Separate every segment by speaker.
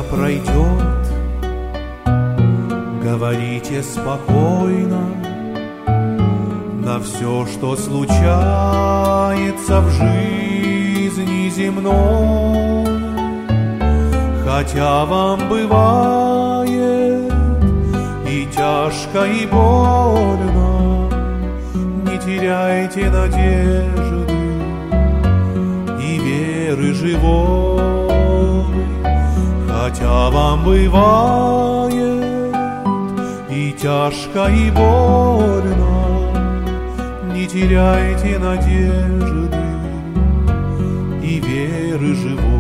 Speaker 1: пройдет. Говорите спокойно на все, что случается в жизни земной. Хотя вам бывает и тяжко, и больно, не теряйте надежды и веры живой. Хотя вам бывает и тяжко, и больно, не теряйте надежды и веры живой.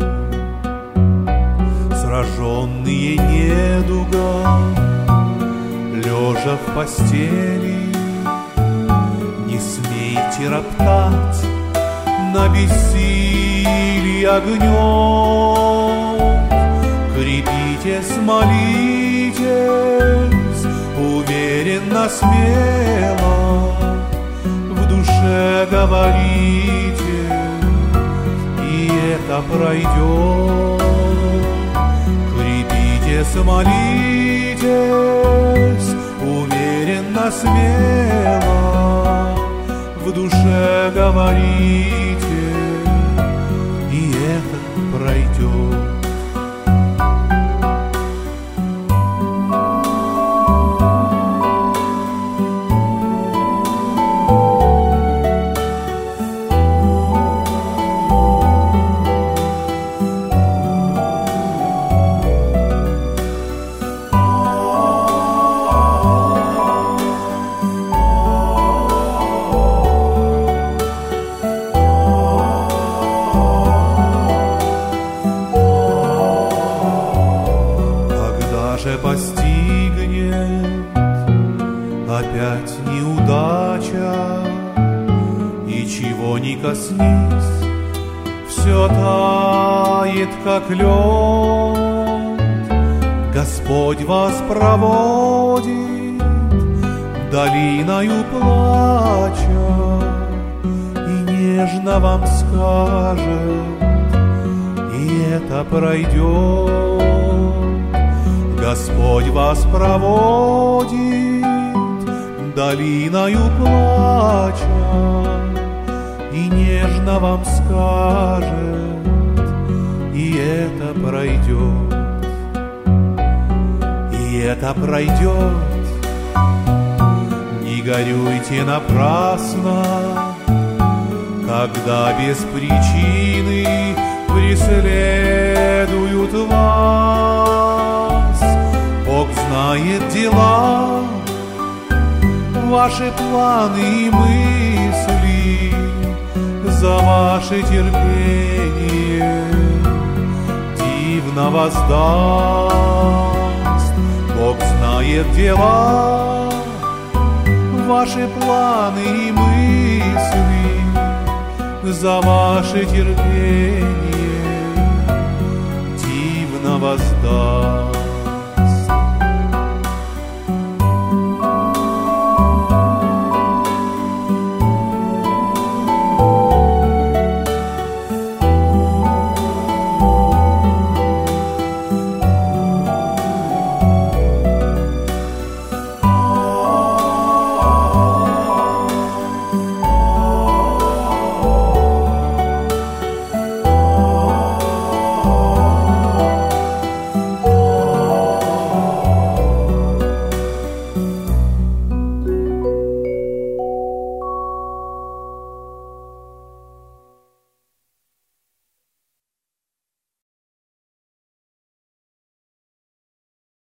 Speaker 1: Сраженные недугом, лежа в постели, не смейте роптать на бессилие огнем. Крепитесь, молитесь, уверенно, смело, в душе говорите, и это пройдет. Крепитесь, молитесь, уверенно, смело, в душе говорите, и это пройдет. Постигнет опять неудача, и чего ни коснись, все тает, как лед. Господь вас проводит долиною плача и нежно вам скажет, и это пройдет. Господь вас проводит долиною плача и нежно вам скажет, и это пройдет, и это пройдет. Не горюйте напрасно, когда без причины преследуют вас. Бог знает дела, ваши планы и мысли, за ваше терпение дивно воздаст. Бог знает дела, ваши планы и мысли, за ваше терпение дивно воздаст.